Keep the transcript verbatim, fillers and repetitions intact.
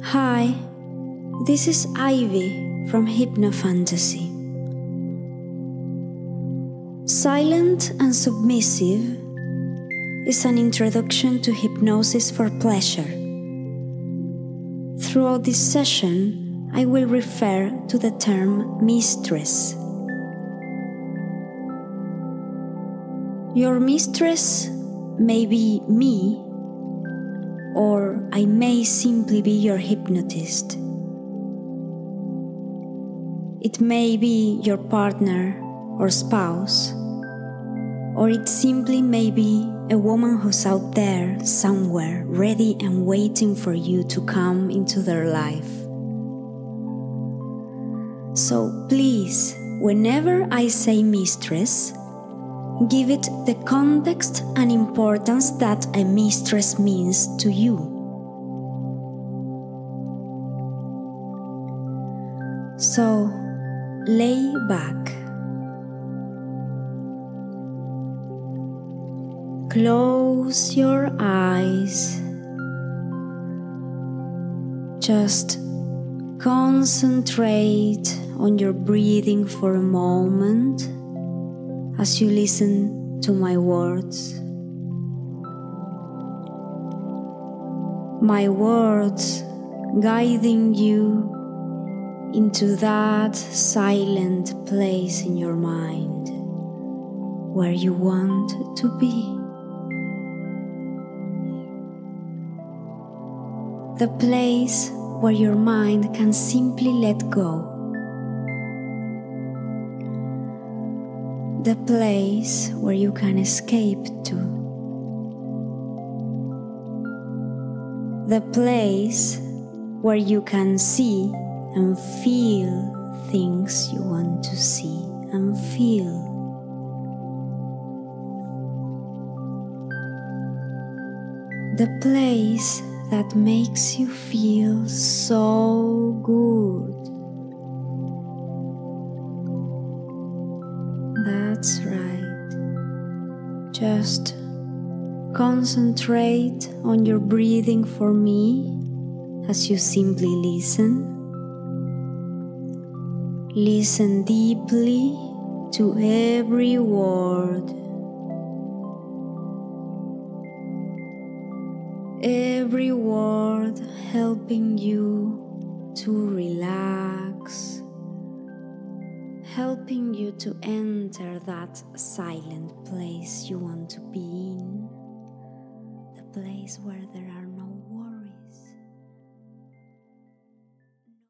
Hi, this is Ivy from Hypnofantasy. Silent and Submissive is an introduction to hypnosis for pleasure. Throughout this session, I will refer to the term mistress. Your mistress may be me, or I may simply be your hypnotist. It may be your partner or spouse, or it simply may be a woman who's out there somewhere ready and waiting for you to come into their life. So please, whenever I say mistress, give it the context and importance that a mistress means to you. So, lay back. Close your eyes. Just concentrate on your breathing for a moment as you listen to my words. My words guiding you into that silent place in your mind where you want to be. The place where your mind can simply let go. The place where you can escape to. The place where you can see and feel things you want to see and feel. The place that makes you feel so good. That's right. Just concentrate on your breathing for me as you simply listen. Listen deeply to every word. Every word helping you to relax, helping you to enter that silent place you want to be in, the place where there are no